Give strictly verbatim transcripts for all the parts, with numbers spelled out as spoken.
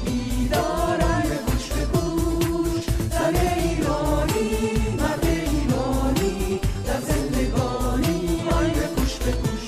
بیدارن به گوش به گوش، زن ایرانی مرد ایرانی در زندگانی، آی به گوش به گوش.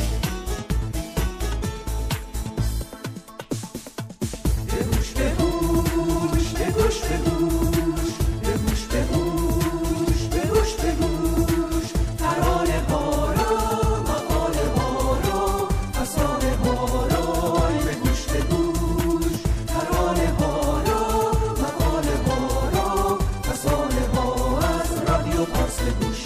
به گوش به گوش، به گوش به گوش، به گوش به گوش، به گوش به گوش، ترانه ها را، مقاله ها را، افسانه ها را، آی به گوش به گوش، ترانه ها را، مقاله ها را، افسانه ها از رادیو پارس به گوش.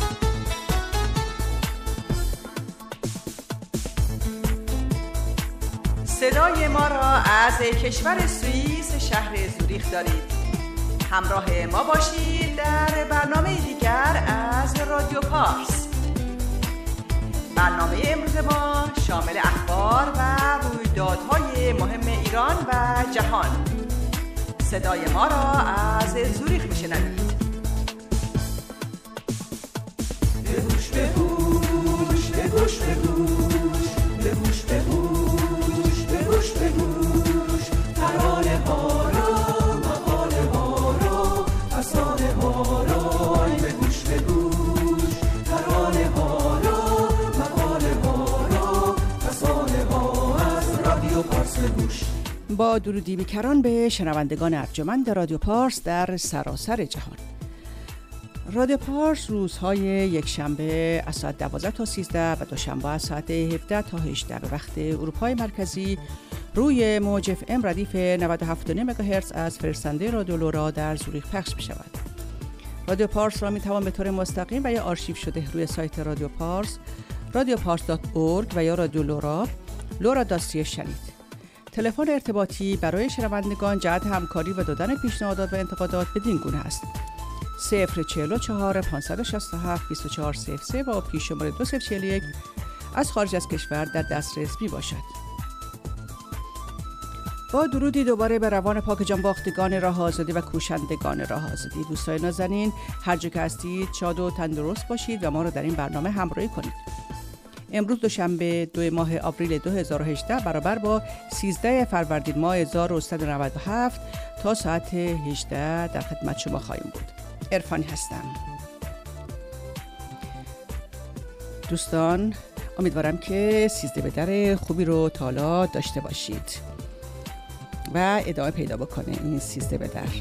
صدای ما را از کشور سوئیس شهر زوریخ دارید. همراه ما باشید در برنامه دیگر از رادیو پارس. برنامه امروز ما شامل اخبار و رویدادهای مهم ایران و جهان. صدای ما را از زوریخ میشنوید. به گوش به گوش، به گوش به گوش، به گوش به گوش، به گوش به گوش، ترانه ها را، مقاله ها را، افسانه ها را، آی به گوش به گوش، ترانه ها را، مقاله ها را، افسانه ها از رادیو پارس به گوش. با درودی بیکران به شنوندگان ارجمند رادیو پارس در سراسر جهان. رادیو پارس روزهای یک شنبه از ساعت دوازده تا سیزده و دوشنبه از ساعت هفده تا هجده به وقت اروپای مرکزی روی موج اف ام ردیف نود و هفت و نیم مگاهرتز از فرستنده رادیو لورا در زوریخ پخش می شود. رادیو پارس را می توان به طور مستقیم و یا آرشیو شده روی سایت رادیو پارس، رادیو پارس دات اورگ و یا رادیو لورا، لورا دات سی شنید. تلفن ارتباطی برای شنوندگان جهت همکاری و دادن پیشنهادات و انتقادات بدین گونه است: صفر چهل و چهار پانصد و شصت و هفت بیست و چهار صفر سه و پیش شماره دو صفر چهل و یک از خارج از کشور در دسترس می باشد. با درودی دوباره به روان پاک جانباختگان راه آزادی و کوشندگان راه آزادی. دوستان نازنین، هر جا که هستید شاد و تندرست باشید و ما را در این برنامه همراهی کنید. امروز دوشنبه دو ماه آوریل دو هزار و هجده برابر با سیزده فروردین ماه هزار و سیصد و نود و هفت تا ساعت هجده در خدمت شما خواهیم بود. عرفانی هستم. دوستان، امیدوارم که سیزده به در خوبی رو تا حالا داشته باشید و ادامه پیدا بکنه این سیزده به در.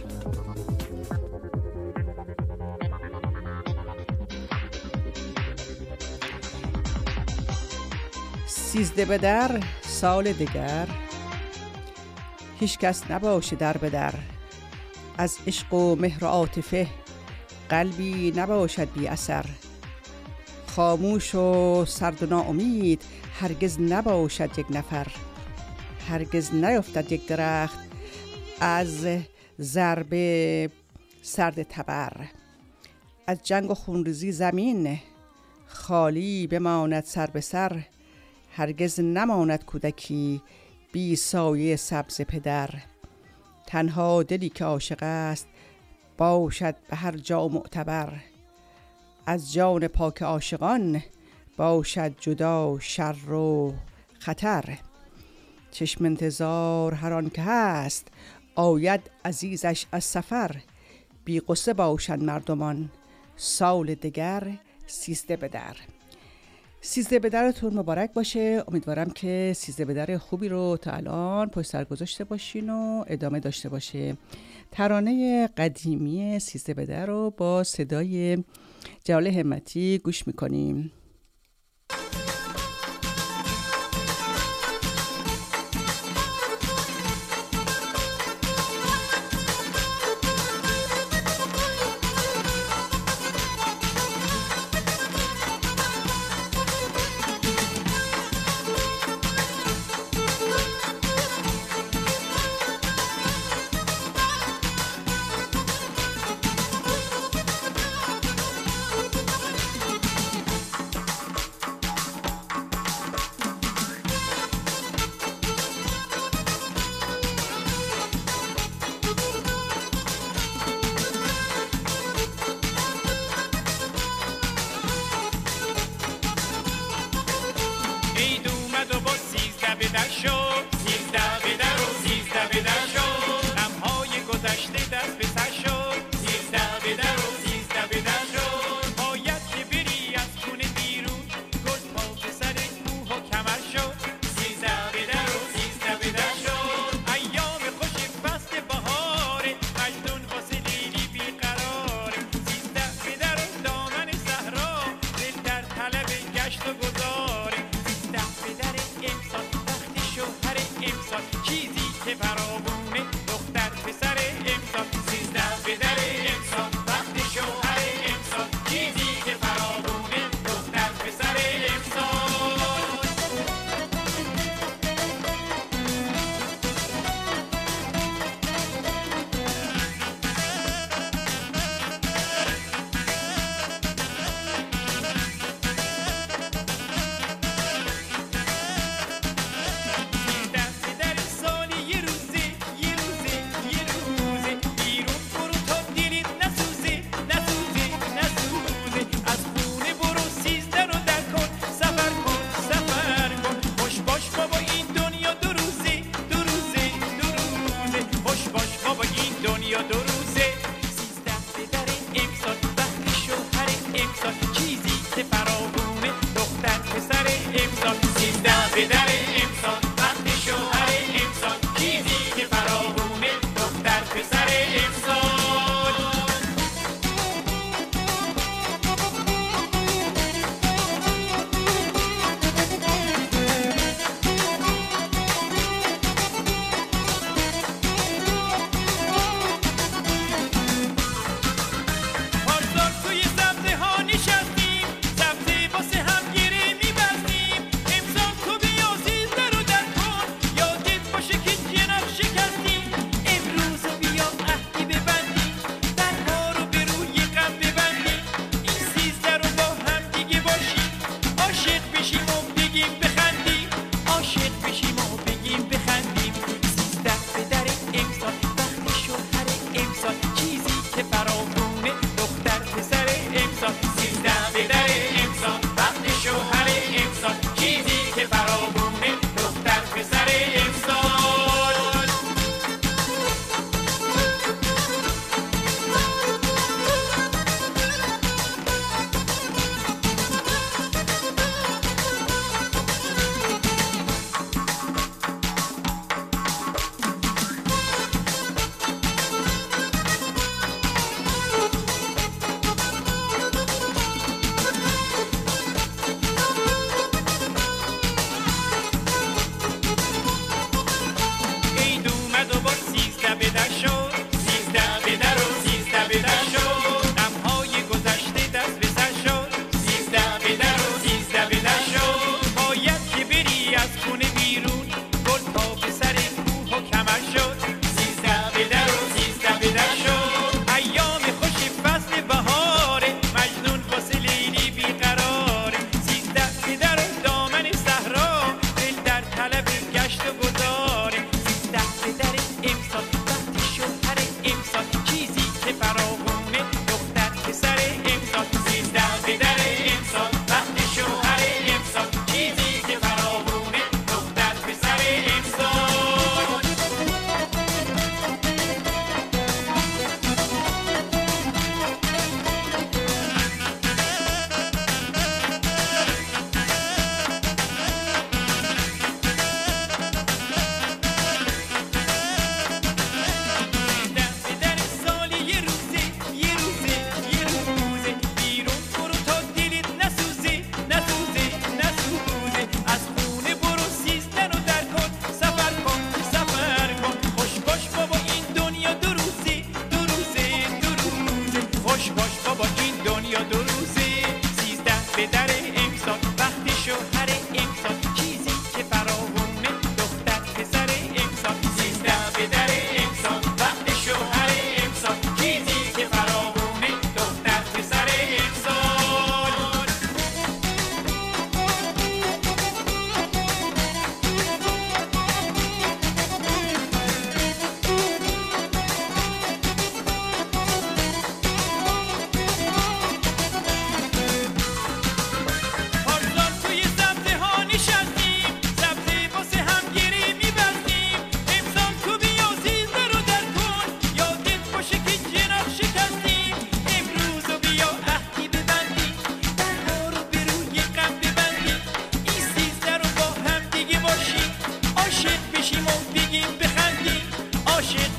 سیزده به در سال دگر، هیچ کس نباشه در به در. از عشق و مهر و عاطفه قلبی نباشد بی اثر. خاموش و سرد و ناامید هرگز نباشد یک نفر. هرگز نیفتد یک درخت از ضرب سرد تبر. از جنگ و خونریزی زمین خالی بماند سر به سر. هرگز نماند کودکی بی سایه سبز پدر. تنها دلی که عاشق است باشد به هر جا معتبر. از جان پاک عاشقان باشد جدا شر و خطر. چشم انتظار هر آن که هست آید عزیزش از سفر. بی غصه باشند مردمان سال دگر سیزده به در. سیزده به درتون مبارک باشه. امیدوارم که سیزده به در خوبی رو تا الان پشت سر گذاشته باشین و ادامه داشته باشه. ترانه قدیمی سیزده به در رو با صدای جلال همتی گوش میکنیم.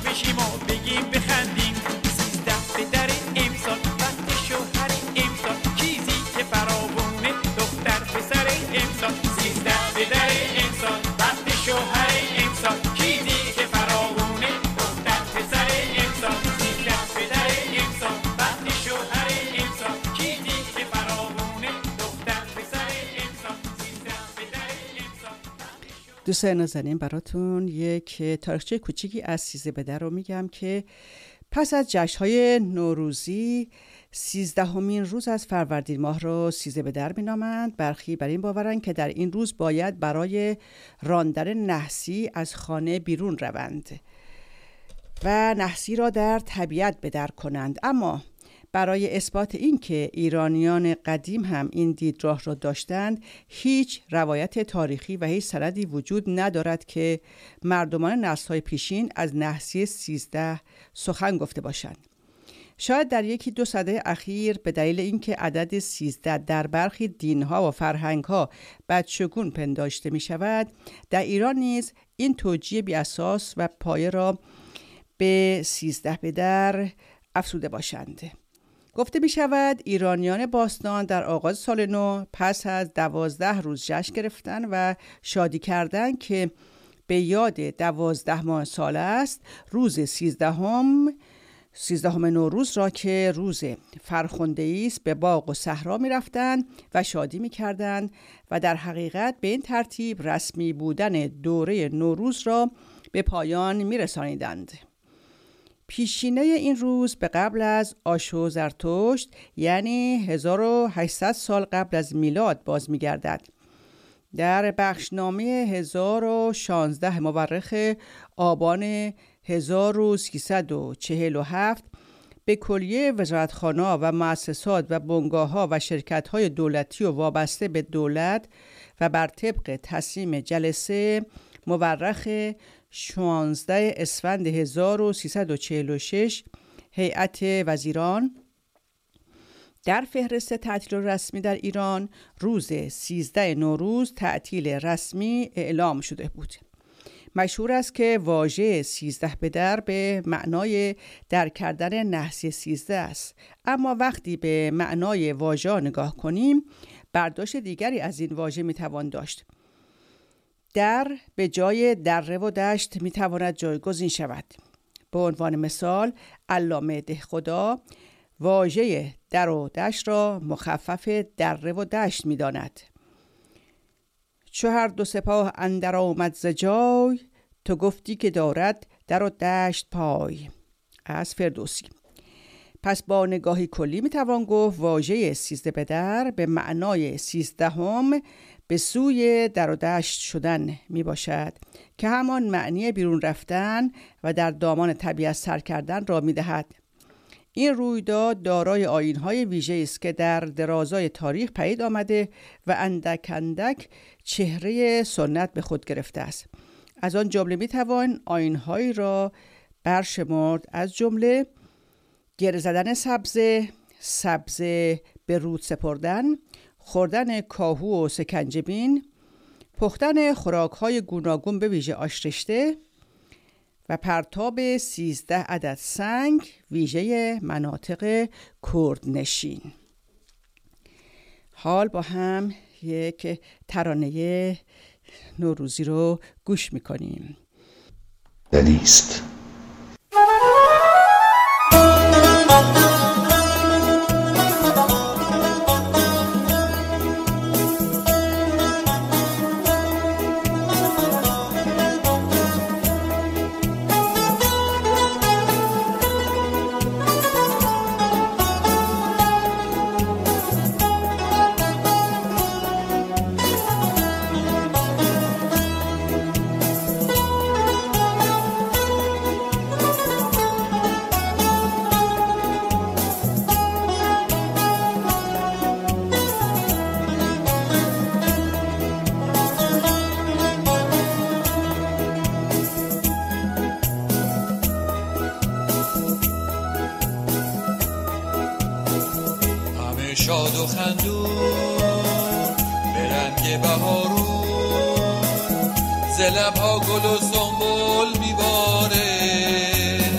بشیم و بگیم بخندیم. سیزده به در امسال وقت شوهر امسال، چیزی که فراوونه دختر پسر امسال. سیزده به در امسال وقت شوهر امسال، چیزی که فراوونه دختر پسر امسال. سیزده به در امسال وقت شوهر امسال، چیزی که فراوونه دختر پسر امسال. سیزده به در امسال. دوستان نازنین، براتون یک تاریخچه کوچیکی از سیزده به در رو میگم که پس از جشن‌های نوروزی سیزدهمین روز از فروردین ماه رو سیزده به در مینامند. برخی بر این باورند که در این روز باید برای راندن نحسی از خانه بیرون روند و نحسی را در طبیعت به در کنند. اما برای اثبات این که ایرانیان قدیم هم این دیدراه را داشتند، هیچ روایت تاریخی و هیچ سندی وجود ندارد که مردمان نسل‌های پیشین از نحسی سیزده سخن گفته باشند. شاید در یکی دو سده اخیر به دلیل اینکه عدد سیزده در برخی دینها و فرهنگها بدشگون پنداشته می شود، در ایران نیز این توجیه بی اساس و پایه را به سیزده به در افزوده باشند. گفته می شود ایرانیان باستان در آغاز سال نو پس از دوازده روز جشن گرفتن و شادی کردن که به یاد دوازده ماه سال است، روز سیزدهم سیزدهم نوروز را که روز فرخنده‌ای است به باغ و صحرا می رفتند و شادی می کردند و در حقیقت به این ترتیب رسمی بودن دوره نوروز را به پایان می رسانیدند. پیشینه این روز به قبل از آشو زرتشت یعنی هزار و هشتصد سال قبل از میلاد باز می گردد. در بخشنامه هزار و شانزده مورخ آبان هزار و سیصد و چهل و هفت به کلیه وزارتخانه‌ها و مؤسسات و بنگاه‌ها و شرکت‌های دولتی و وابسته به دولت و بر طبق تصمیم جلسه مورخ شانزده اسفند هزار و سیصد و چهل و شش هیئت وزیران در فهرست تعطیل رسمی در ایران روز سیزده نوروز تعطیل رسمی اعلام شده بود. مشهور است که واژه سیزده به در به معنای در کردن نحسی سیزده است، اما وقتی به معنای واژه نگاه کنیم برداشت دیگری از این واژه میتوان داشت. در به جای دره و دشت میتواند جایگزین شود. به عنوان مثال علامه دهخدا واژه در و دشت را مخفف دره و دشت میداند. چو هر دو سپاه اندر آمد ز جای، تو گفتی که دارد در و دشت پای. از فردوسی. پس با نگاهی کلی میتوان گفت واژه سیزده به در به معنای سیزدهم به سوی در و دشت شدن می باشد که همان معنی بیرون رفتن و در دامان طبیعت سر کردن را می دهد. این رویداد دارای آیین‌های ویژه‌ای است که در درازای تاریخ پدید آمده و اندک اندک چهره سنت به خود گرفته است. از آن جمله می توان آیین‌هایی را برشمرد، از جمله گره زدن سبزه، سبزه به رود سپردن، خوردن کاهو و سکنجبین، پختن خوراک‌های گوناگون به ویژه آش رشته و پرتاب سیزده عدد سنگ ویژه مناطق کردنشین. حال با هم یک ترانه نوروزی رو گوش می‌کنیم. دلیست شاد و خندون به رنگ بهارون ز لب‌ها گل و سنبل میباره،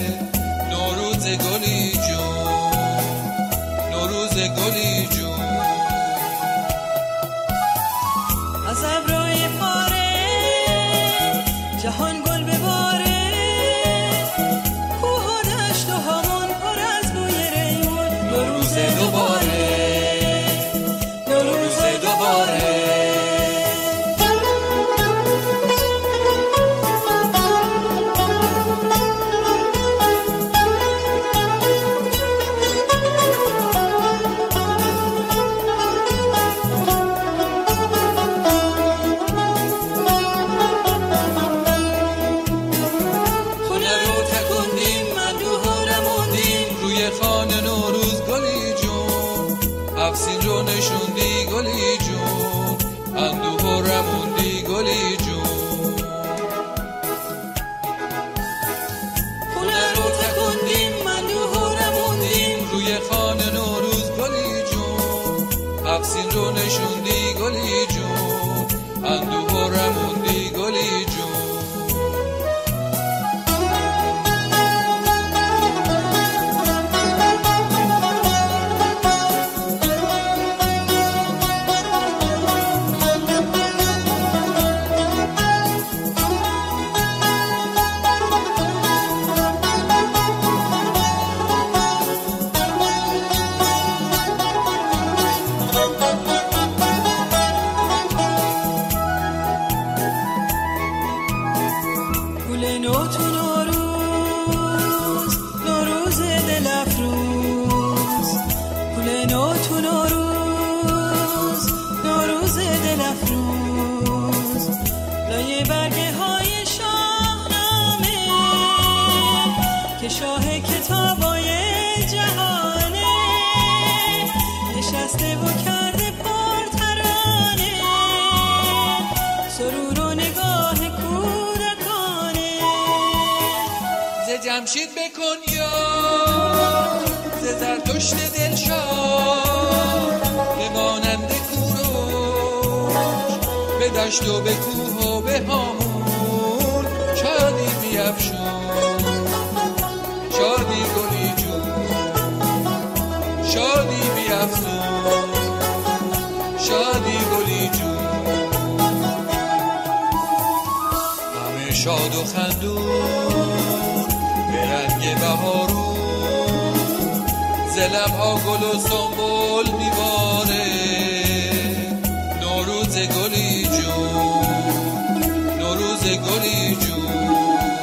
نوروز دوباره، نوروز دوباره. افسین رو نشوندی گلی جون، اندوه رموندی گلی جون. خونه رو تکندیم اندوه رموندیم روی خانه نوروز گلی جون. افسین رو نشوندی گلی جون، اندوه رموندی گلی جون. جمشید بکن یا ز زرتشت دلشاد، بمانند کوروش به دشت و به کوه و به هامون شادی بیفشون. شادی گلی جون، شادی بیفزون، شادی گلی جون. همه شاد و خندون رنگ بهارون، ز لب‌ها گل و سنبل میباره. نوروز گلی جون، نوروز گلی جون.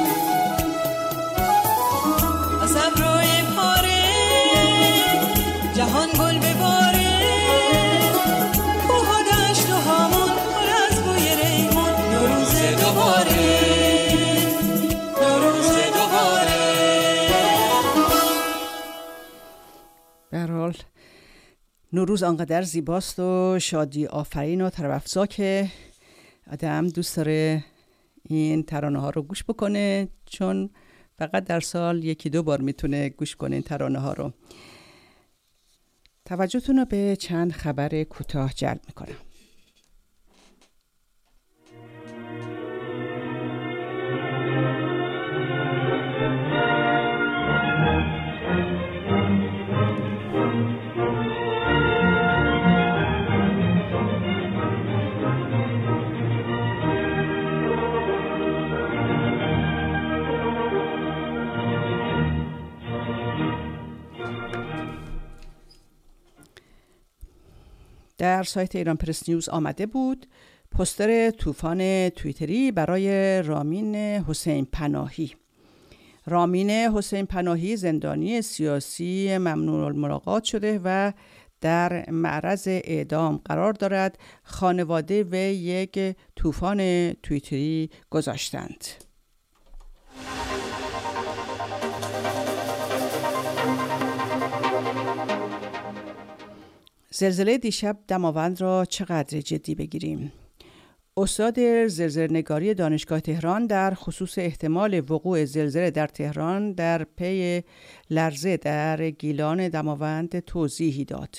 از ابروی پاره جهان گل بباره، کوه و دشت و هامون پر از بوی ریحون. نوروز دوباره، نوروز آنقدر زیباست و شادی آفرین و طرب‌افزا که آدم دوست داره این ترانه ها رو گوش بکنه، چون فقط در سال یکی دو بار میتونه گوش کنه این ترانه ها رو. توجهتون رو به چند خبر کوتاه جلب میکنم. در سایت ایران پرس نیوز آمده بود پوستر طوفان توییتری برای رامین حسین پناهی. رامین حسین پناهی زندانی سیاسی ممنوع الملاقات شده و در معرض اعدام قرار دارد. خانواده و یک طوفان توییتری گذاشتند. زلزله دیشب دماوند را چقدر جدی بگیریم؟ استاد زلزله‌نگاری دانشگاه تهران در خصوص احتمال وقوع زلزله در تهران در پی لرزه در گیلان دماوند توضیحی داد.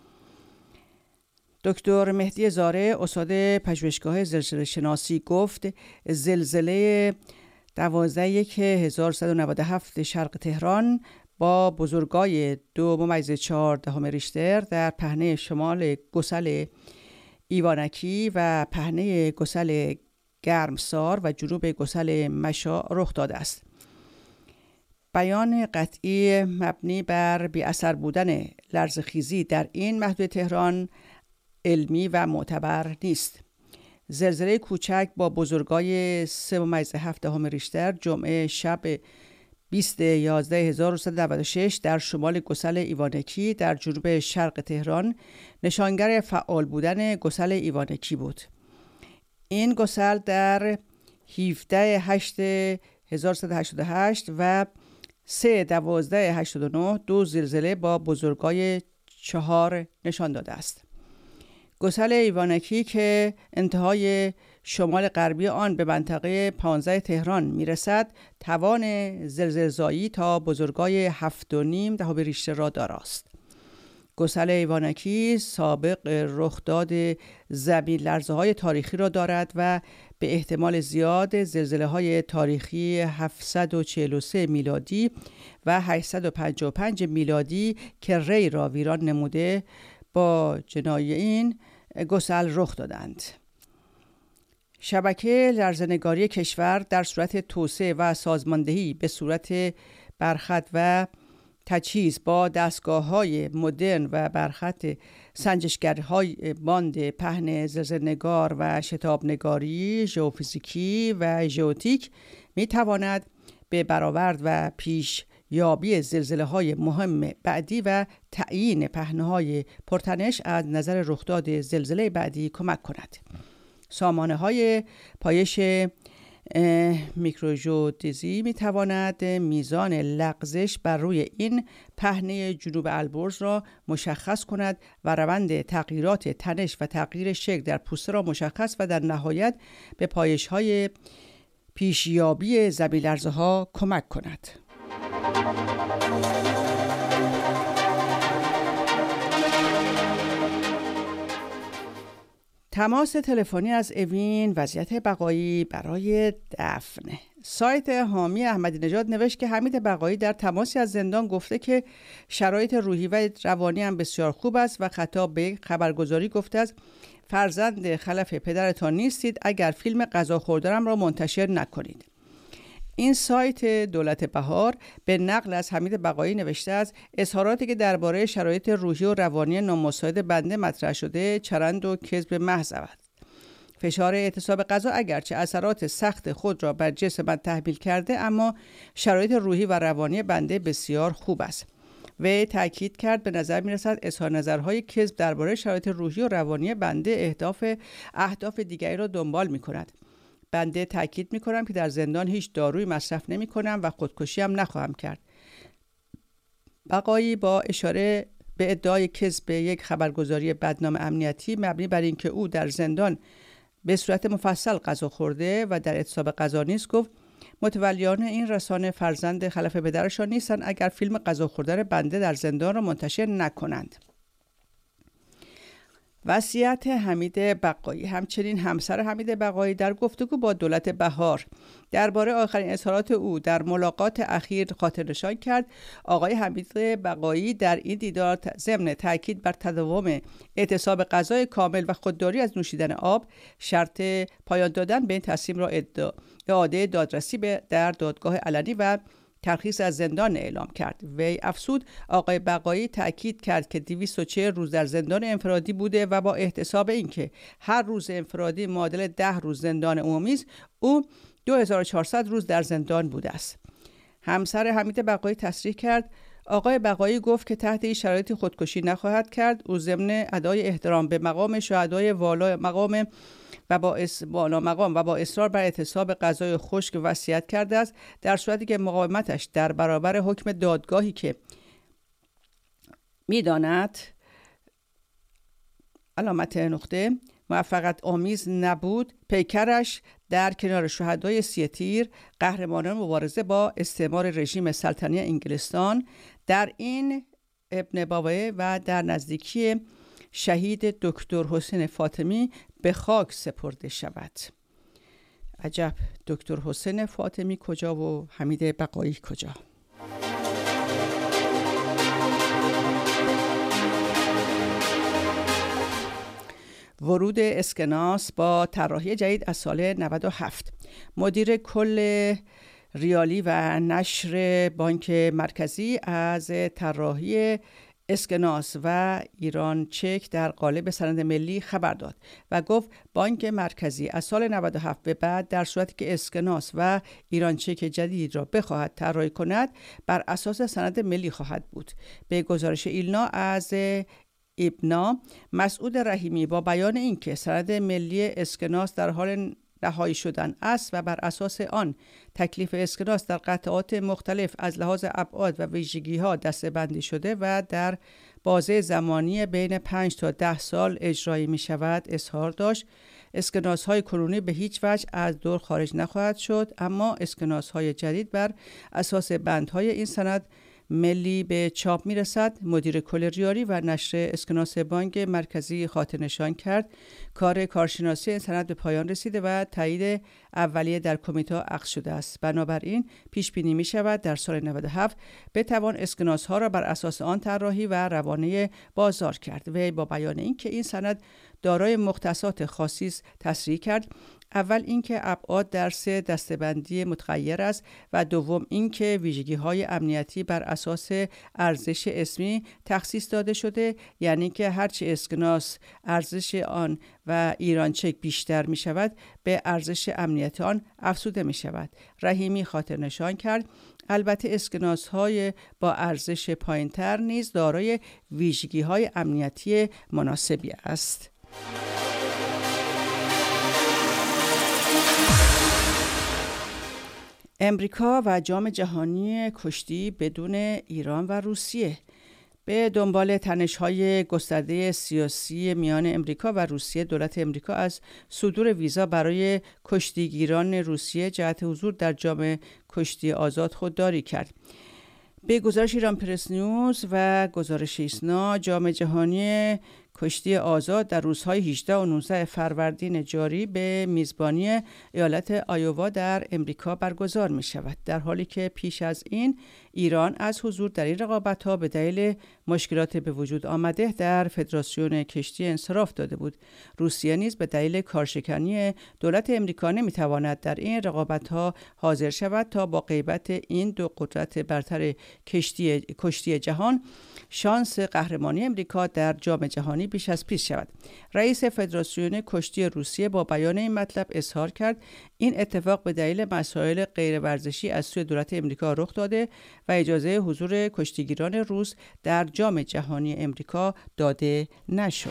دکتر مهدی زاره استاد پژوهشگاه زلزله شناسی گفت زلزله دوازده یک هزار و صد و نود و هفت شرق تهران با بزرگای دو ممیز چهار دهم ریشتر در پهنه شمال گسل ایوانکی و پهنه گسل گرمسار و جنوب گسل مشا رخ داده است. بیان قطعی مبنی بر بی اثر بودن لرزه‌خیزی در این محدوده تهران علمی و معتبر نیست. زلزله کوچک با بزرگای سه ممیز هفت دهم ریشتر جمعه شب بیست یازده هزار و سیصد و نود و شش در شمال گسل ایوانکی در جنوب شرق تهران نشانگر فعال بودن گسل ایوانکی بود. این گسل در هفده هشت هزار و سیصد و هشتاد و هشت و سه دوازده هشتاد و نه دو زلزله با بزرگای چهار نشان داده است. گسل ایوانکی که انتهای شمال غربی آن به منطقه پانزده تهران میرسد توان زلزله‌زایی تا بزرگای هفت و نیم دهم ریشتر را داراست. گسل ایوانکی سابق رخداد زمین لرزه‌های تاریخی را دارد و به احتمال زیاد زلزله‌های تاریخی هفتصد و چهل و سه میلادی و هشتصد و پنجاه و پنج میلادی که ری را ویران نموده با جنای این گسل رخ دادند. شبکه لرزه‌نگاری کشور در صورت توسعه و سازماندهی به صورت برخط و تجهیز با دستگاه‌های مدرن و برخط سنجشگرهای باند پهن زلزله‌نگار و شتابنگاری ژئوفیزیکی و ژئوتیک می‌تواند به برآورد و پیش یابی زلزله‌های مهم بعدی و تعیین پهنه‌های پرتنش از نظر رخداد زلزله بعدی کمک کند. سامانه‌های پایش میکروژئودزی می‌تواند میزان لغزش بر روی این پهنه جنوب البرز را مشخص کند و روند تغییرات تنش و تغییر شکل در پوسته را مشخص و در نهایت به پایش‌های پیشیابی زمین لرزه‌ها کمک کند. تماس تلفنی از اوین، وضعیت بقایی برای دفن. سایت حامی احمدی نژاد نوشت که حمید بقایی در تماسی از زندان گفته که شرایط روحی و روانی هم بسیار خوب است و خطاب به خبرگزاری گفته است فرزند خلف پدرتان نیستید اگر فیلم غذا خوردنم را منتشر نکنید. این سایت دولت بهار به نقل از حمید بقایی نوشته است اظهاراتی که درباره شرایط روحی و روانی نامساعد بنده مطرح شده چرند و کذب محض است. فشار اعتصاب غذا اگرچه اثرات سخت خود را بر جسم من تحمیل کرده اما شرایط روحی و روانی بنده بسیار خوب است. وی تاکید کرد به نظر می رسد اظهار نظرهای کذب درباره شرایط روحی و روانی بنده اهداف اهداف دیگری را دنبال می کند. بنده تاکید می کنم که در زندان هیچ دارویی مصرف نمی کنم و خودکشی هم نخواهم کرد. بقایی با اشاره به ادعای کذب یک خبرگزاری بدنام امنیتی مبنی بر اینکه او در زندان به صورت مفصل غذا خورده و در اعتصاب غذا نیست گفت متولیان این رسانه فرزند خلف پدرشان نیستند اگر فیلم غذا خوردن بنده در زندان را منتشر نکنند. وصیت حمید بقایی. همچنین همسر حمید بقایی در گفتگو با دولت بهار درباره آخرین اظهارات او در ملاقات اخیر خاطر نشان کرد. آقای حمید بقایی در این دیدار ضمن تاکید بر تداوم اعتصاب غذای کامل و خودداری از نوشیدن آب شرط پایان دادن به این تصمیم را اعاده دادرسی به در دادگاه علنی و ترخیص از زندان اعلام کرد. وی افزود آقای بقایی تأکید کرد که دویست و چهل روز در زندان انفرادی بوده و با احتساب اینکه هر روز انفرادی معادل ده روز زندان عمومی است او دو هزار و چهارصد روز در زندان بوده است. همسر حمید بقایی تصریح کرد آقای بقایی گفت که تحت این شرایط خودکشی نخواهد کرد. او ضمن ادای احترام به مقام شهدای والا مقام و با اس بالا مقام و با اصرار بر اعتصاب غذای خشک وصیت کرده است در صورتی که مقاومتش در برابر حکم دادگاهی که میداند علامت نقطه موفقیت آمیز نبود پیکرش در کنار شهدای سی تیر قهرمانان مبارزه با استعمار رژیم سلطنتی انگلستان در این ابن بابایه و در نزدیکی شهید دکتر حسین فاطمی به خاک سپرده شود. عجب، دکتر حسین فاطمی کجا و حمید بقایی کجا؟ ورود اسکناس با طراحی جدید از سال نود و هفت. مدیر کل ریالی و نشر بانک مرکزی از طراحی اسکناس و ایران چک در قالب سند ملی خبر داد و گفت بانک مرکزی از سال نود و هفت به بعد در صورتی که اسکناس و ایران چک جدید را بخواهد طراحی کند بر اساس سند ملی خواهد بود. به گزارش ایلنا از ایبنا، مسعود رحیمی با بیان اینکه سند ملی اسکناس در حال رهایی شدن است و بر اساس آن تکلیف اسکناس در قطعات مختلف از لحاظ ابعاد و ویژگی‌ها دسته‌بندی شده و در بازه زمانی بین پنج تا ده سال اجرایی می شود اظهار داشت. اسکناس های کنونی به هیچ وجه از دور خارج نخواهد شد، اما اسکناس های جدید بر اساس بندهای این سند ملی به چاپ می رسد. مدیر کل ریاری و نشر اسکناس بانک مرکزی خاطر نشان کرد کار کارشناسی این سند به پایان رسیده و تایید اولیه در کمیته عقد شده است. بنابراین پیش بینی می شود در سال نود و هفت بتوان اسکناس ها را بر اساس آن طراحی و روانه بازار کرد. وی با بیان اینکه این سند دارای مختصات خاصی است تصریح کرد: اول اینکه ابعاد در سه دسته‌بندی متغیر است و دوم اینکه ویژگی‌های امنیتی بر اساس ارزش اسمی تخصیص داده شده، یعنی که هرچی اسکناس ارزش آن و ایران چک بیشتر می شود به ارزش امنیتی آن افزوده می شود. رحیمی خاطر نشان کرد البته اسکناس های با ارزش پایین‌تر نیز دارای ویژگی‌های امنیتی مناسبی است. امریکا و جام جهانی کشتی بدون ایران و روسیه. به دنبال تنش‌های گسترده سیاسی میان امریکا و روسیه، دولت امریکا از صدور ویزا برای کشتیگیران روسیه جهت حضور در جام کشتی آزاد خودداری کرد. به گزارش ایران پرس نیوز و گزارش ایسنا، جام جهانی کشتی آزاد در روزهای هجده و نوزده فروردین جاری به میزبانی ایالت آیووا در امریکا برگزار می شود، در حالی که پیش از این ایران از حضور در این رقابت‌ها به دلیل مشکلات به وجود آمده در فدراسیون کشتی انصراف داده بود. روسیه نیز به دلیل کارشکنی دولت امریکا نمی تواند در این رقابت‌ها حاضر شود تا با غیبت این دو قدرت برتر کشتی کشتی جهان شانس قهرمانی امریکا در جام جهانی بیش از پیش شود. رئیس فدراسیون کشتی روسیه با بیان این مطلب اظهار کرد این اتفاق به دلیل مسائل غیر ورزشی از سوی دولت امریکا رخ داده و اجازه حضور کشتیگیران روس در جام جهانی امریکا داده نشد.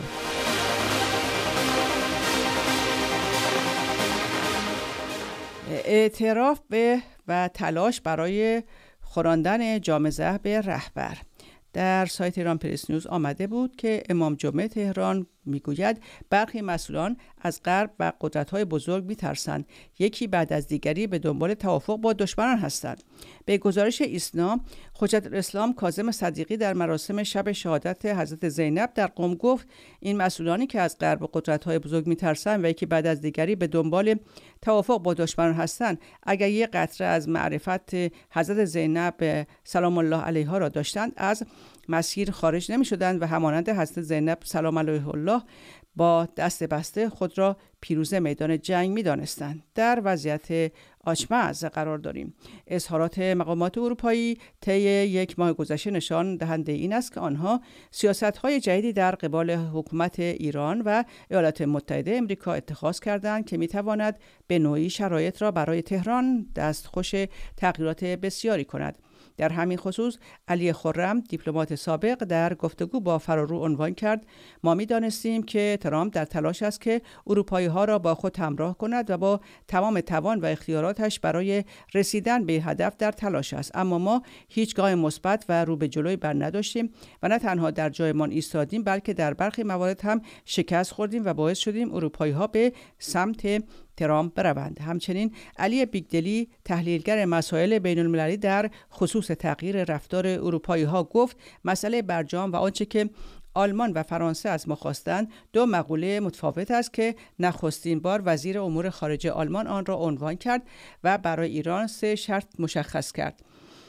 اعتراف به و تلاش برای خوراندن جام زهر به رهبر. در سایت ایران پرس نیوز آمده بود که امام جمعه تهران میگوید برخی مسئولان از غرب و قدرت‌های بزرگ می‌ترسند، یکی بعد از دیگری به دنبال توافق با دشمنان هستند. به گزارش ایسنا، حجت الاسلام کاظم صدیقی در مراسم شب شهادت حضرت زینب در قم گفت این مسئولانی که از غرب و قدرت‌های بزرگ می‌ترسند و یکی بعد از دیگری به دنبال توافق با دشمنان هستند، اگر یک قطره از معرفت حضرت زینب سلام الله علیها را داشتند از مسیر خارج نمی شدند و همانند حضرت زینب سلام علیه الله با دست بسته خود را پیروز میدان جنگ می دانستند. در وضعیت آچمز قرار داریم. اظهارات مقامات اروپایی طی یک ماه گذشته نشان دهنده این است که آنها سیاست‌های جدیدی در قبال حکومت ایران و ایالات متحده امریکا اتخاذ کردند که می‌تواند به نوعی شرایط را برای تهران دستخوش تغییرات بسیاری کند. در همین خصوص علی خرم دیپلمات سابق در گفتگو با فرارو عنوان کرد ما می‌دانستیم که ترامپ در تلاش است که اروپایی‌ها را با خود همراه کند و با تمام توان و اختیاراتش برای رسیدن به هدف در تلاش است، اما ما هیچگاه مثبت و رو به جلوی بر نداشتیم و نه تنها در جایمان ایستادیم بلکه در برخی موارد هم شکست خوردیم و باعث شدیم اروپایی‌ها به سمت ترامپ بروند. همچنین علی بیگدلی تحلیلگر مسائل بین المللی در خصوص تغییر رفتار اروپایی ها گفت مسئله برجام و آنچه که آلمان و فرانسه از ما خواستند دو مقوله متفاوت است که نخستین بار وزیر امور خارجه آلمان آن را عنوان کرد و برای ایران سه شرط مشخص کرد.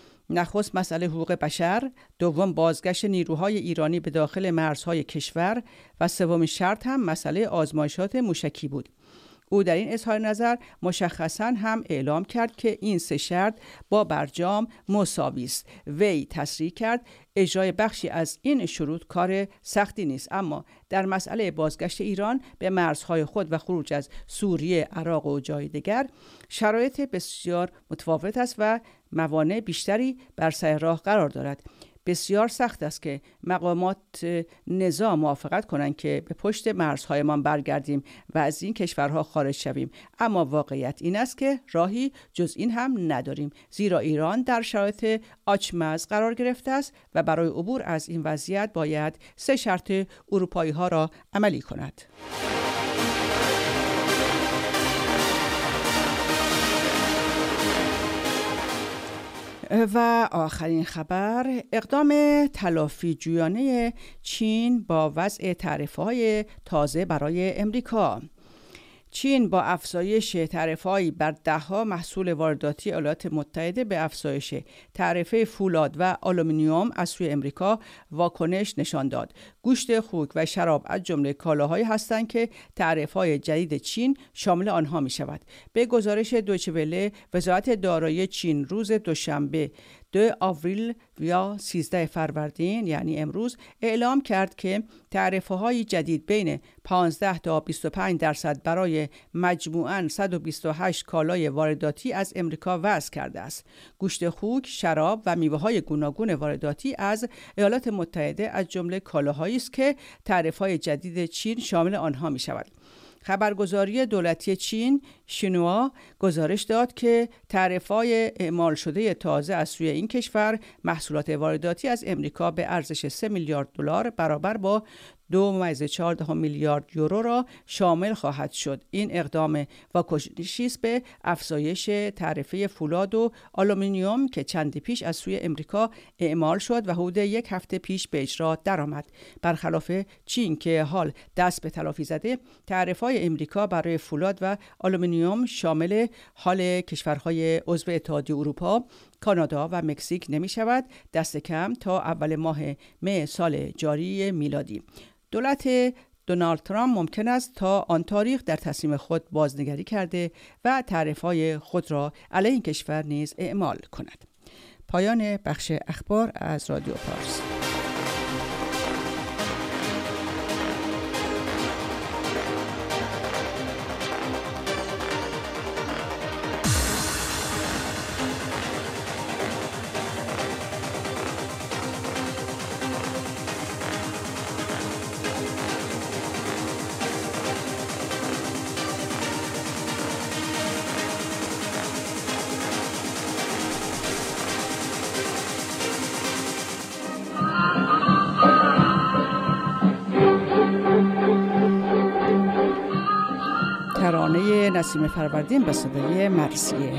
نخست مسئله حقوق بشر، دوم بازگشت نیروهای ایرانی به داخل مرزهای کشور و سومین شرط هم مسئله آزمایشات موشکی بود. او در این اظهار نظر مشخصاً هم اعلام کرد که این سه شرط با برجام مساوی است. وی تصریح کرد اجرای بخشی از این شروط کار سختی نیست، اما در مسئله بازگشت ایران به مرزهای خود و خروج از سوریه، عراق و جای دیگر شرایط بسیار متفاوت است و موانع بیشتری بر سر راه قرار دارد. بسیار سخت است که مقامات نظام موافقت کنند که به پشت مرزهایمان برگردیم و از این کشورها خارج شویم، اما واقعیت این است که راهی جز این هم نداریم، زیرا ایران در شرایط آچمز قرار گرفته است و برای عبور از این وضعیت باید سه شرط اروپایی ها را عملی کند. و آخرین خبر، اقدام تلافی جویانه چین با وضع تعرفه‌های تازه برای امریکا. چین با افزایش تعرفه‌های بر ده‌ها محصول وارداتی ایالات متحده به افزایش تعرفه فولاد و آلومینیوم از سوی امریکا واکنش نشان داد. گوشت خوک و شراب از جمله کالاهایی هستند که تعرفه‌های جدید چین شامل آنها می شود. به گزارش دویچه وله، وزارت دارایی چین روز دوشنبه دو آوریل یا سیزده فروردین یعنی امروز اعلام کرد که تعرفه‌های جدید بین پانزده تا بیست و پنج درصد برای مجموعاً صد و بیست و هشت کالای وارداتی از امریکا وضع کرده است. گوشت خوک، شراب و میوه‌های گوناگون وارداتی از ایالات متحده از جمله کالاهایی است که تعرفه‌های جدید چین شامل آنها می‌شود. خبرگزاری دولتی چین شینوا گزارش داد که تعرفه‌های اعمال شده تازه از سوی این کشور محصولات وارداتی از امریکا به ارزش سه میلیارد دلار برابر با دو ممیز چهار میلیارد یورو را شامل خواهد شد. این اقدام واکنشی است به افزایش تعرفه فولاد و آلومینیوم که چندی پیش از سوی امریکا اعمال شد و حدود یک هفته پیش به اجرا درآمد. برخلاف چین که حال دست به تلافی زده، تعرفه‌های امریکا برای فولاد و آلومینیوم شامل حال کشورهای عضو اتحادیه اروپا، کانادا و مکزیک نمی شود، دست کم تا اول ماه مه سال جاری میلادی. دولت دونالد ترامپ ممکن است تا آن تاریخ در تصمیم خود بازنگری کرده و تعرفه‌های خود را علیه این کشور نیز اعمال کند. پایان بخش اخبار از رادیو پارس. ترانه نسیم فروردین به صدای مرثیه.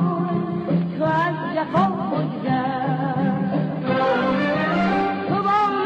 تو با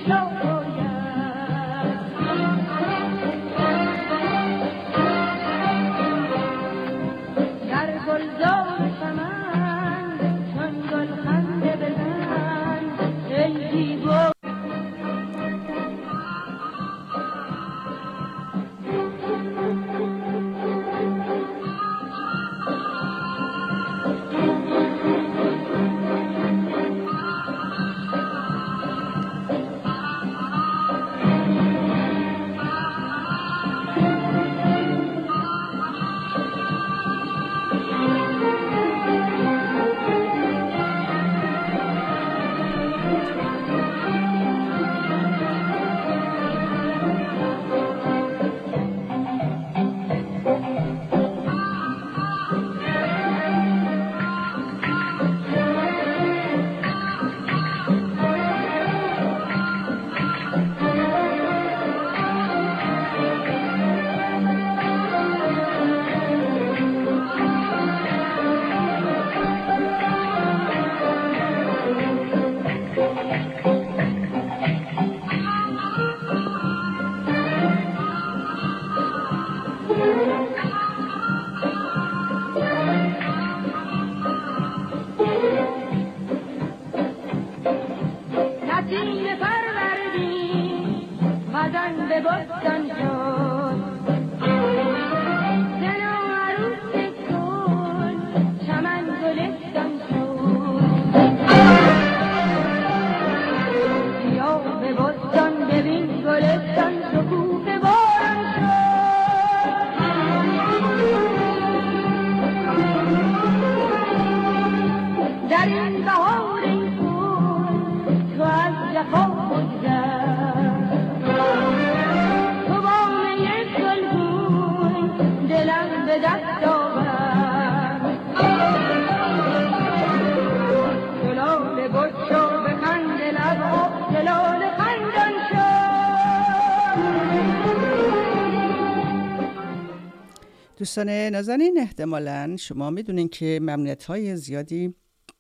دوستان نازنین، احتمالاً شما میدونین که ممنوعیت‌های زیادی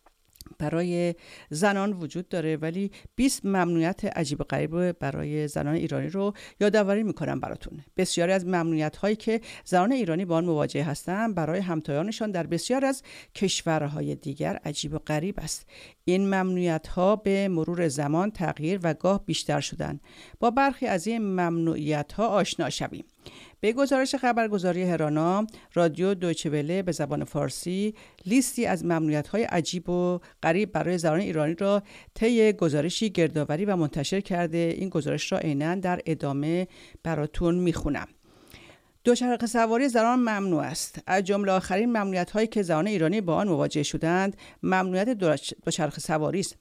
برای زنان وجود داره، ولی بیست ممنوعیت عجیب و غریب برای زنان ایرانی رو یادآوری میکنم براتون. بسیاری از ممنوعیت‌هایی که زنان ایرانی با آن مواجه هستند برای همتایانشان در بسیار از کشورهای دیگر عجیب و غریب است. این ممنوعیت‌ها به مرور زمان تغییر و گاه بیشتر شدند. با برخی از این ممنوعیت‌ها آشنا شویم. به گزارش خبرگزاری هرانا، رادیو دویچه وله به زبان فارسی لیستی از ممنوعیت‌های عجیب و غریب برای زنان ایرانی را طی گزارشی گردآوری و منتشر کرده. این گزارش را عیناً در ادامه براتون میخونم. دوچرخه سواری زنان ممنوع است. از جمله آخرین ممنوعیت‌هایی که زنان ایرانی با آن مواجه شدند، ممنوعیت دوچرخه سواری است.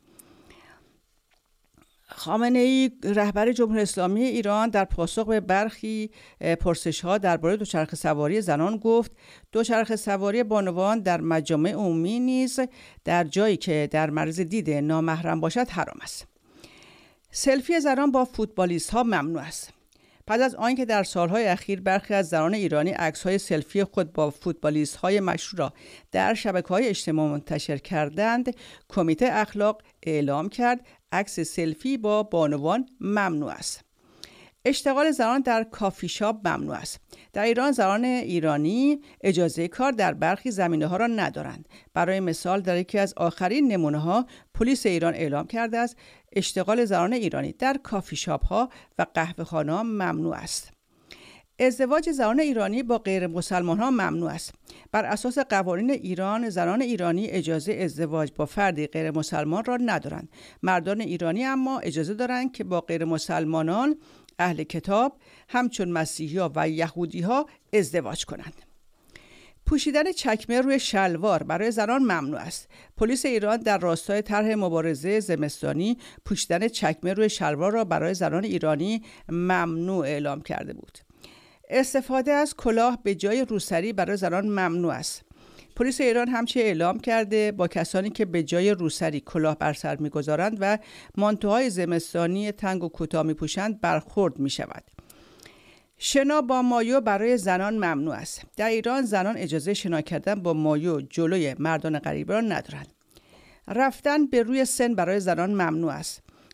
خامنه‌ای رهبر جمهوری اسلامی ایران در پاسخ به برخی پرسش‌ها درباره دوچرخه سواری زنان گفت: دوچرخه سواری بانوان در مجامع عمومی نیز در جایی که در معرض دید نامحرم باشد حرام است. سلفی زنان با فوتبالیست‌ها ممنوع است. پس از آنکه در سالهای اخیر برخی از زنان ایرانی عکس‌های سلفی خود با فوتبالیست‌های مشهور را در شبکه‌های اجتماعی منتشر کردند، کمیته اخلاق اعلام کرد عکس سلفی با بانوان ممنوع است. اشتغال زنان در کافی شاپ ممنوع است. در ایران زنان ایرانی اجازه کار در برخی زمینه‌ها را ندارند. برای مثال در یکی از آخرین نمونه‌ها پلیس ایران اعلام کرده است اشتغال زنان ایرانی در کافی شاپ‌ها و قهوه‌خانه‌ها ممنوع است. ازدواج زنان ایرانی با غیر مسلمان‌ها ممنوع است. بر اساس قوانین ایران زنان ایرانی اجازه ازدواج با فردی غیر مسلمان را ندارند. مردان ایرانی اما اجازه دارند که با غیر مسلمانان اهل کتاب همچون مسیحی‌ها و یهودی‌ها ازدواج کنند. پوشیدن چکمه روی شلوار برای زنان ممنوع است. پلیس ایران در راستای طرح مبارزه زمستانی پوشیدن چکمه روی شلوار را برای زنان ایرانی ممنوع اعلام کرده بود. استفاده از کلاه به جای روسری برای زنان ممنوع است. پلیس ایران همچنین اعلام کرده با کسانی که به جای روسری کلاه بر سر می‌گذارند و مانتوهای زمستانی تنگ و کوتاه می‌پوشند برخورد می‌شود. شنا با مایو برای زنان ممنوع است. در ایران زنان اجازه شنا کردن با مایو جلوی مردان غریبه را ندارند. رفتن به روی سن برای زنان ممنوع است.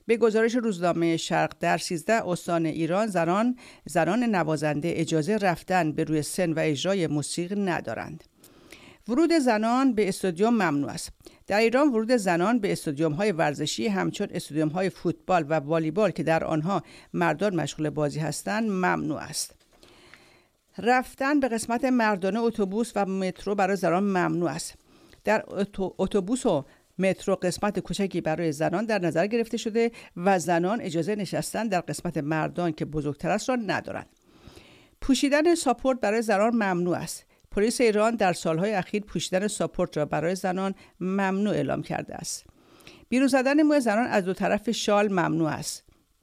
به گزارش روزنامه شرق در سیزده استان ایران زنان زنان نوازنده اجازه رفتن به روی سن و اجرای موسیقی ندارند. ورود زنان به استادیوم ممنوع است. در ایران ورود زنان به استادیوم‌های ورزشی همچون استادیوم‌های فوتبال و والیبال که در آنها مردان مشغول بازی هستند ممنوع است. رفتن به قسمت مردانه اتوبوس و مترو برای زنان ممنوع است. در اتوبوس و مترو قسمت کوچکی برای زنان در نظر گرفته شده و زنان اجازه نشستن در قسمت مردان که بزرگتر است را ندارند. پوشیدن ساپورت برای زنان ممنوع است. پلیس ایران در سالهای اخیر پوشیدن ساپورت را برای زنان ممنوع اعلام کرده است. بیرون زدن موی زنان از دو طرف شال ممنوع است.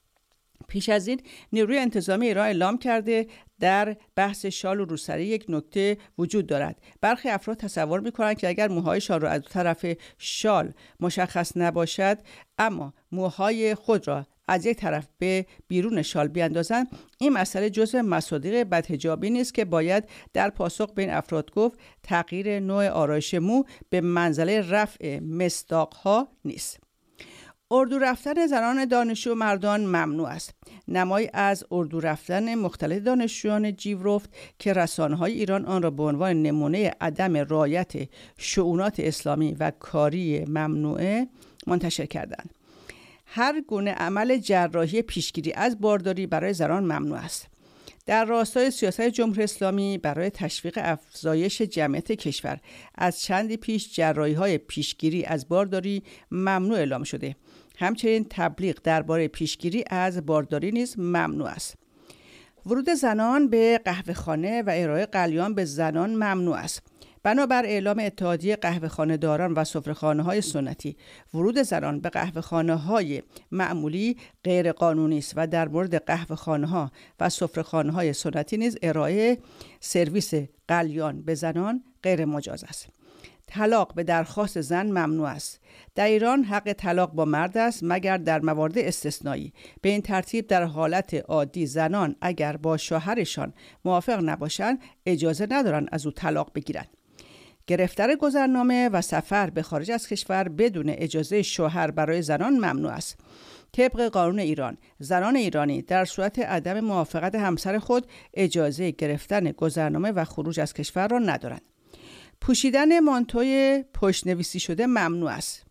پیش از این نیروی انتظامی ایران اعلام کرده در بحث شال و روسری یک نکته وجود دارد. برخی افراد تصور می‌کنند که اگر موهایشان را از دو طرف شال مشخص نباشد اما موهای خود را از یک طرف به بیرون شال بیاندازند، این مسئله جزء مصادیق بدحجابی نیست که باید در پاسخ به این افراد گفت تغییر نوع آرایش مو به منزله رفع مصداق‌ها نیست. اردو رفتن زنان دانشجو و مردان ممنوع است. نمایی از اردو رفتن مختلط دانشجویان جیورفت که رسانه‌های ایران آن را به عنوان نمونه عدم رعایت شؤونات اسلامی و کاری ممنوعه منتشر کردند. هر گونه عمل جراحی پیشگیری از بارداری برای زنان ممنوع است. در راستای سیاست جمهوری اسلامی برای تشویق افزایش جمعیت کشور از چندی پیش جراحی‌های پیشگیری از بارداری ممنوع اعلام شده. همچنین تبلیغ درباره پیشگیری از بارداری نیز ممنوع است. ورود زنان به قهوه‌خانه و ارائه قلیان به زنان ممنوع است. بنابر اعلام اتحادیه قهوه‌خانه داران و سفره‌خانه‌های سنتی، ورود زنان به قهوه‌خانه‌های معمولی غیر قانونی است و در مورد قهوه‌خانه‌ها و سفره‌خانه‌های سنتی نیز ارائه سرویس قلیان به زنان غیر مجاز است. طلاق به درخواست زن ممنوع است. در ایران حق طلاق با مرد است مگر در موارد استثنایی. به این ترتیب در حالت عادی زنان اگر با شوهرشان موافق نباشند اجازه ندارند از او طلاق بگیرند. گرفتن گذرنامه و سفر به خارج از کشور بدون اجازه شوهر برای زنان ممنوع است. طبق قانون ایران، زنان ایرانی در صورت عدم موافقت همسر خود اجازه گرفتن گذرنامه و خروج از کشور را ندارند. پوشیدن مانتوی پشت نویسی شده ممنوع است.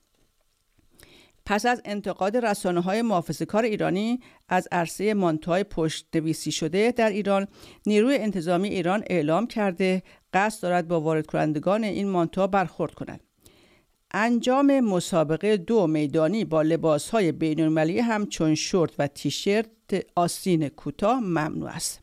پس از انتقاد رسانه‌های محافظه‌کار ایرانی از عرصه مانتوهای پشت نویسی شده در ایران، نیروی انتظامی ایران اعلام کرده قصد دارد با وارد کنندگان این مانتوها برخورد کند. انجام مسابقه دو میدانی با لباس‌های بین‌المللی همچون شورت و تیشرت آستین کوتاه ممنوع است.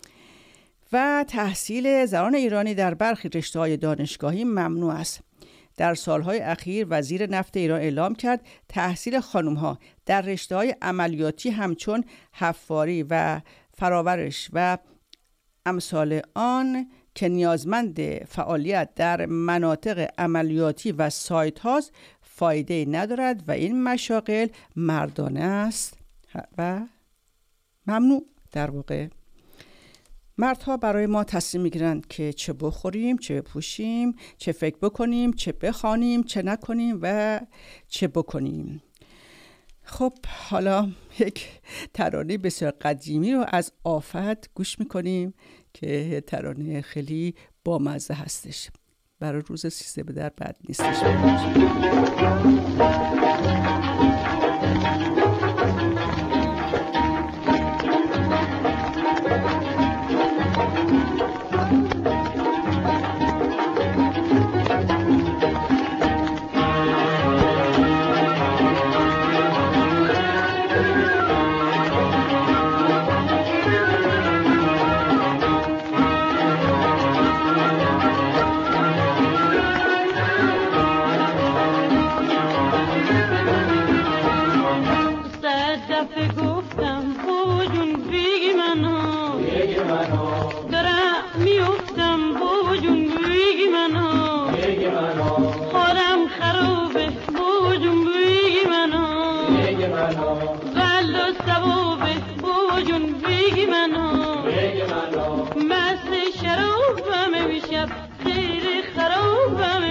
و تحصیل زنان ایرانی در برخی رشته‌های دانشگاهی ممنوع است. در سالهای اخیر وزیر نفت ایران اعلام کرد تحصیل خانم‌ها در رشته‌های عملیاتی همچون حفاری و فراورش و امثال آن که نیازمند فعالیت در مناطق عملیاتی و سایت هاست فایده ندارد و این مشاغل مردانه است و ممنوع. در واقع مردها برای ما تصمیم میگیرند که چه بخوریم، چه بپوشیم، چه فکر بکنیم، چه بخوانیم، چه نکنیم و چه بکنیم. خب حالا یک ترانه بسیار قدیمی رو از آفت گوش میکنیم که ترانه خیلی بامزه هستش. برای روز سیزده به در بد نیستش.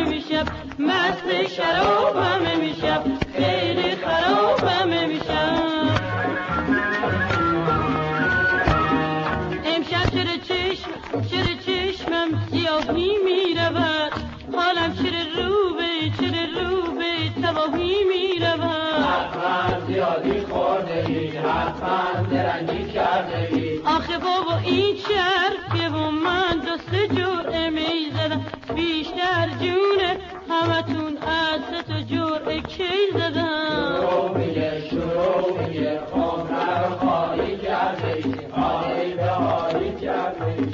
مست شرابم میشم خیلی خرابم میشم رنگی کرده ای. آخه بابا این چرکه و من دست جرعه می زدم بیشتر جونه همتون از تو جرعه کی زدم. شروع میگه شروع میگه عمره رو خالی کرده ای، خالی به حالی کرده ای.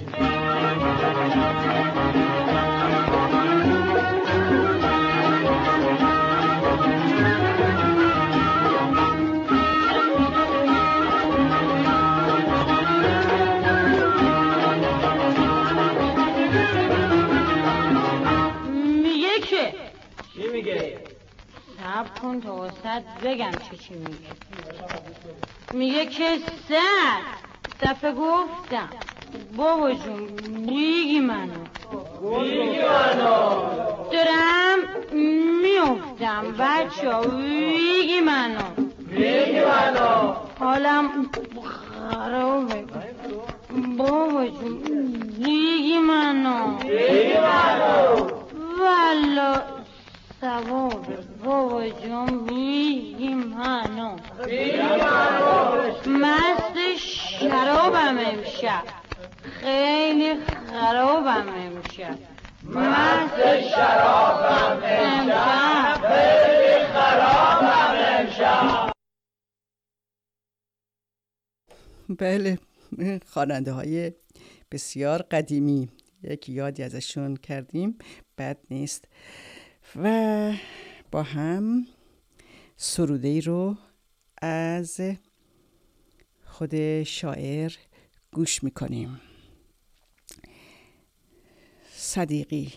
چی میگه؟ صبر کن تا وسط بگم چه چی میگه. میگه که سر دفعه گفتم بابا جون بیگی منو بیگی منو دارم میفتم بچه ها بیگی منو بیگی منو حالم خرابه بابا جون بیگی منو بیگی منو والا سوابه بابا جون بیگی منو بیگی منو مست شرابم امشب خیلی خرابم امشب مست شرابم امشب خیلی خرابم امشب. بله، خواننده های بسیار قدیمی، یک یادی ازشون کردیم، بد نیست. و با هم سروده‌ای رو از خود شاعر گوش میکنیم. صدیقی.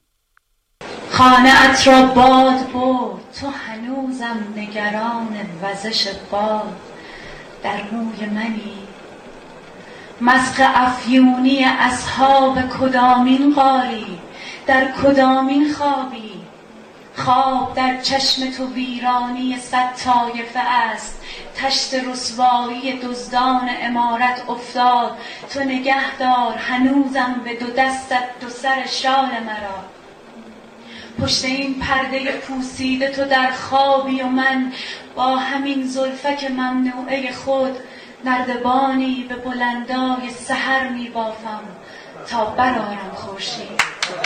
خانه ات را باد برد، تو هنوزم نگران وزش باد. در روی منی مسق افیونی اصحاب کدامین غاری، در کدامین خوابی. خواب در چشم تو ویرانی صد طایفه است، تشت رسوایی دزدان عمارت افتاد. تو نگه دار هنوزم به دو دستت دو سر شال مرا. پشت این پرده پوسیده تو در خوابی و من با همین زلفک ممنوعه خود نردبانی به بلندای سحر می بافم تا برآرم خورشید.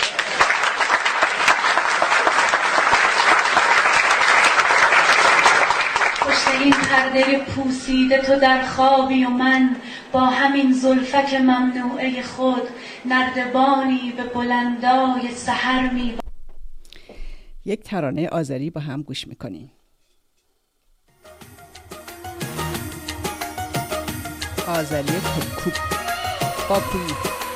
پشت این پرده پوسیده تو در خوابی و من با همین زلفک ممنوعه خود نردبانی به بلندای سحر می بافم. یک ترانه آذری با هم گوش میکنیم. آذری کوب باکویی.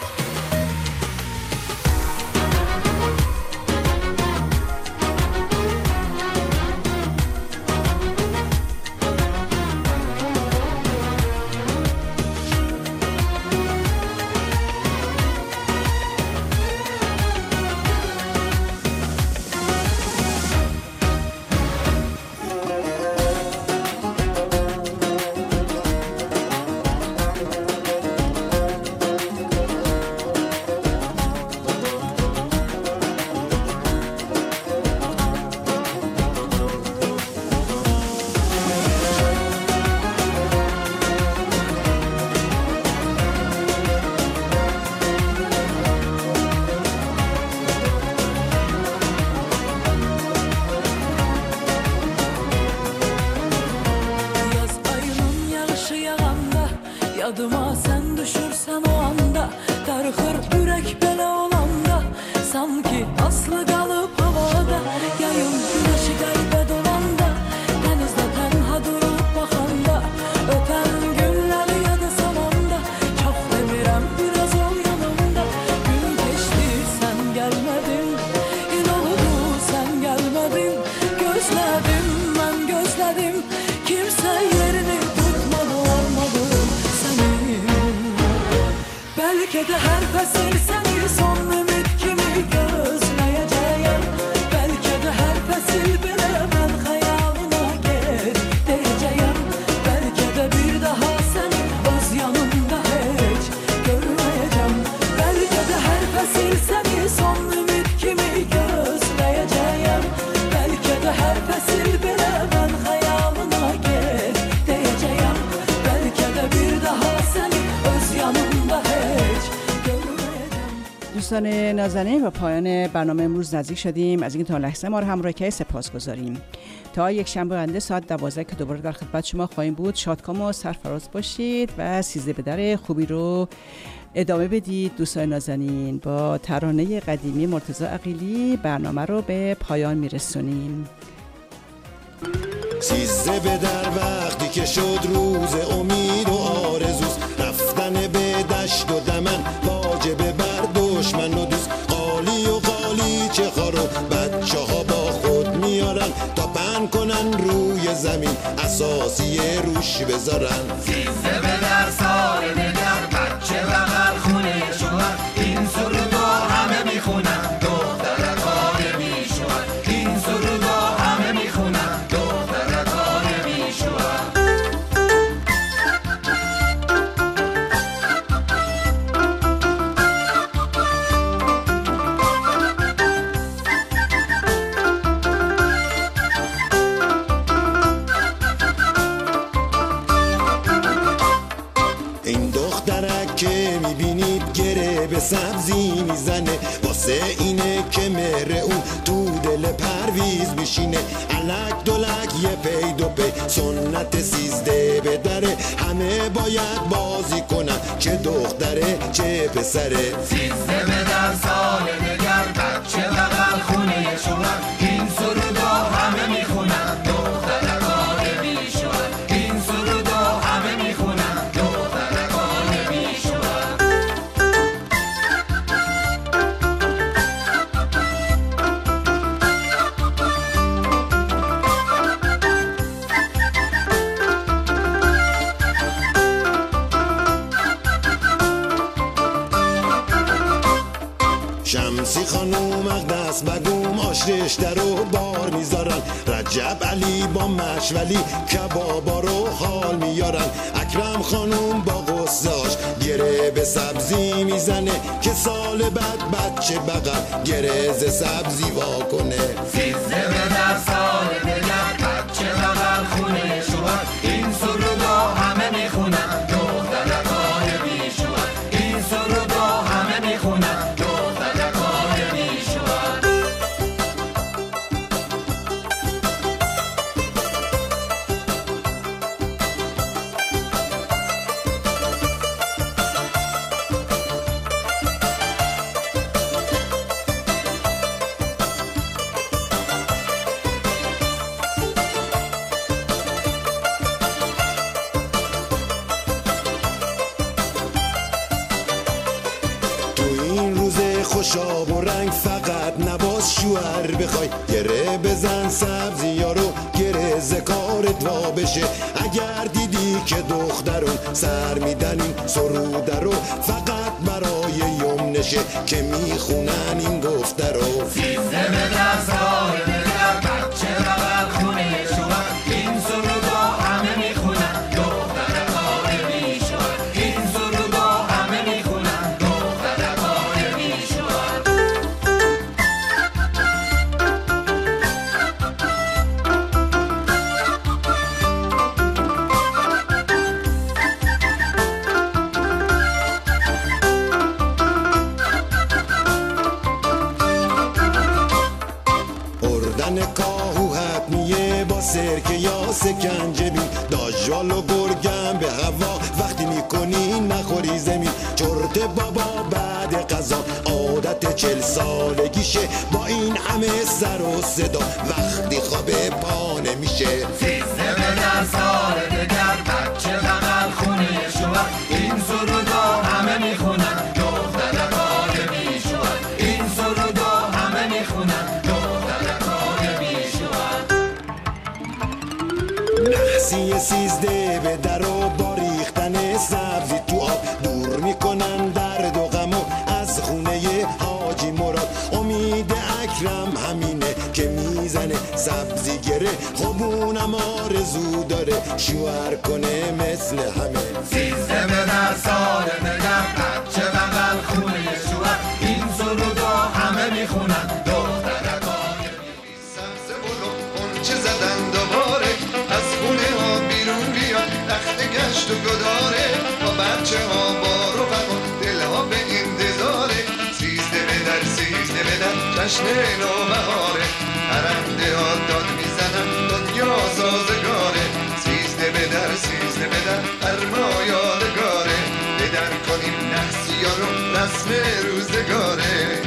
Yadıma sen düşürsen o anda, darıxır ürək belə olanda, sanki aslı qalıb havada. Yayın güneşi qəlbə dolanda, dənizdə tənha durub baxanda, ötən günləri yada salanda, çox demirəm biraz ol yanımda. Gün keçdi sən gəlmədin, il oldu sən gəlmədin, gözlədim mən gözlədim, kimsə yerini tutmadı olmadım sənin. Bəlkə də hər fəsil səni son ümid kimi gözləyəcəyəm. Bəlkə də hər fəsil belə mən xəyalına get deyəcəyəm. Bəlkə də bir daha səni öz yanımda heç görməyəcəm. Bəlkə də hər fəsil səni son ümid kimi gözləyəcəyəm. Bəlkə də hər fəsil belə mən xəyalına get deyəcəyəm. Bəlkə də bir دوستان نازنین و پایان برنامه امروز نزدیک شدیم. از اینکه تا لحظه ما رو همراهی کردید سپاسگزاریم. تا یک شنبه آینده ساعت دوازده که دوباره در خدمت شما خواهیم بود. شادکام و سرفراز باشید و سیزده به در خوبی رو ادامه بدید. دوستان نازنین، با ترانه قدیمی مرتضی عقیلی برنامه رو به پایان میرسونیم. سیزده به در وقتی که شد روز امید و آرزوست، رفتن به دشت و دمن واجب بر دشمن و دوست. قالی و قالی چه خارو بچه ها با خود میارن تا پهن کنن روی زمین اساسی روش بذارن. سیزده به در سال دگر بچه بغل خونه شوهر، این سرودو همه میخونن دختر کار میشوهر، این سرودو همه میخونن دختر کار میشوهر. این دخترک که میبینید گره به سبزی میزنه، واسه اینه که مهر اون تو دل پرویز میشینه. الک دلک یه پی دو پی سنت سیزده به دره، همه باید بازی کنن چه دختره چه پسره. سیزده به در سال دگر بچه بغل خونه شوهر، این سرودو همه میخونن دختر کار میشوهر، این سرودو همه میخونن دختر کار میشوهر. شمسی خانوم اقدس بگوم آشرش در و بار میذارن، رجب علی با مشولی کبابا رو حال میارن. اکرم خانوم با غصهاش گره به سبزی میزنه که سال بعد بچه بغل گره ز سبزی واکنه. سیزده به در سال دگر بچه بغل خونه شوهر، این سرودو همه میخونن دختر کار میشوهر، این سرودو همه میخونن دختر کار میشوهر. خوشاب و رنگ فقط نباز شوهر بخوای، گره بزن سبزی ها رو گره ذکارت وا بشه. اگر دیدی که دخترون سر میدن این سروده رو فقط برای یمنشه که میخونن این گفته رو. سیزده به در سال دگر بچه بغل خونه شوهر، این سرودو همه میخونن دختر کار میشوهر، این سرودو همه میخونن دختر کار میشوهر. اردن کاهو حتمیه با سرکه یا سکنجبین، داجوال و گرگم به هوا وقتی میکنی نخوری زمین. چرت بابا بعد قضا عادت چل سالگیشه، با این همه سر و صدا وقتی خواب پا نمیشه. سیزده به در سال دگر بچه بغل خونه شوهر، این سرودو همه میخونن دختر کار میشوهر، این سرودو همه میخونن دختر کار میشوهر. نحسی سیزده به در و با ریختن سبزی تو آب دور میکنن درد و غمو از خونه حاجی مراد. امید اکرم همینه که میزنه سبزی گره، خب اونم آرزو داره شوهر کنه مثل همه. سیزده به در سال دگر بچه بغل خونه شوهر، این سرودو همه میخونن دختر کار سبزه بلو اونچه زدن دوباره از خونه ها بیرون بیان، تخت گشت و گداره با بچه ها با رفقا دل ها به انتظاره. سیزده جشن نوبهاره پرنده ها داد میزنن دنیا سازگاره سیزده به در سیزده به در هر ما یادگاره به در کنیم نحسی ها رو رسم روزگاره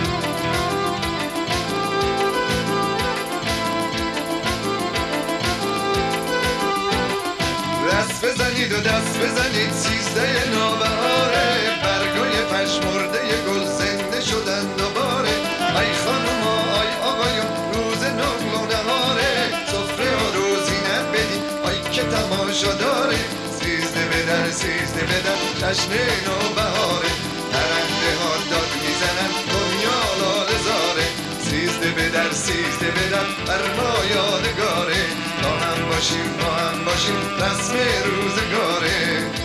دست بزنید و دست بزنید سیزده نوبهاره برگای پشمرده گل زنده شدن دوباره ای خانوما ای آقایون روز نقل و نهاره سفره ها روزینت بدید ای که تماشا داره سیزده به در سیزده به در جشن نوبهاره پرنده ها داد میزنن دنیا لاله زاره سیزده به در سیزده به در بر ما یادگاره با هم باشیم با هم باشیم رسم روزگاره